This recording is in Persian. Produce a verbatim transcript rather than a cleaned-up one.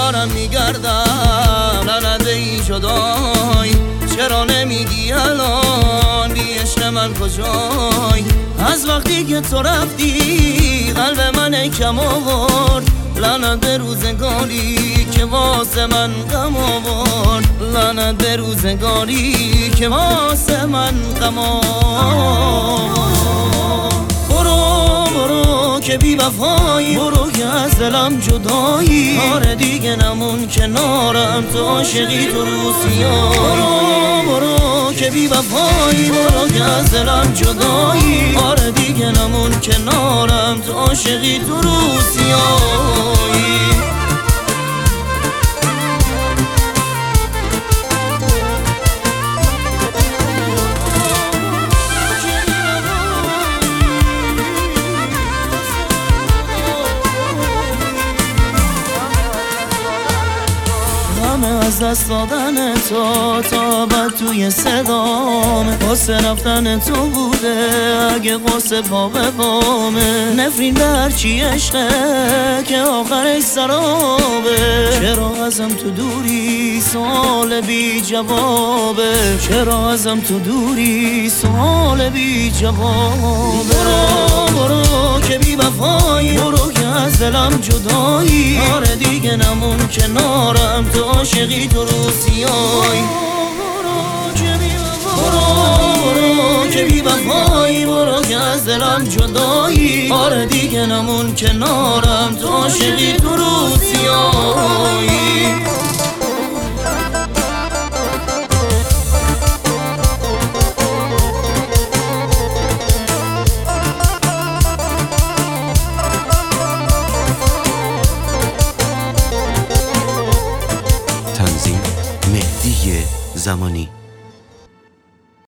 دارم میگردم لعنت ای جدای چرا نمیگی الان بی عشق من کجای از وقتی که تو رفتی قلب من کم آورد لعنت به روزگاری که واسه من غم آورد لعنت به روزگاری که واسه من غم آورد برو برو که بی وفایی برو که از دلم جدایی آره دیگه نمون کنارم تو عاشقی تو روسیا برو برو که بی وفایی برو که از دلم جدایی آره دیگه نمون کنارم تو عاشقی تو روسیایی از دست دادن تو تا بعد توی صدامه قصه رفتن تو بوده اگه قصه پا به بامه نفرین بر چی عشقه که آخرش سرابه چرا ازم تو دوری سوال بی جوابه چرا ازم تو دوری سوال بی جوابه برو برو که بی وفایی برو که از دلم جدایی آره دیگه نمون کنارم تو عاشقی تو روسیایی برو برو که بی وفایی برو که از دلم جدایی آره دیگه نمون کنارم تو عاشقی تو روسیایی تنظیم مهدی زمانی.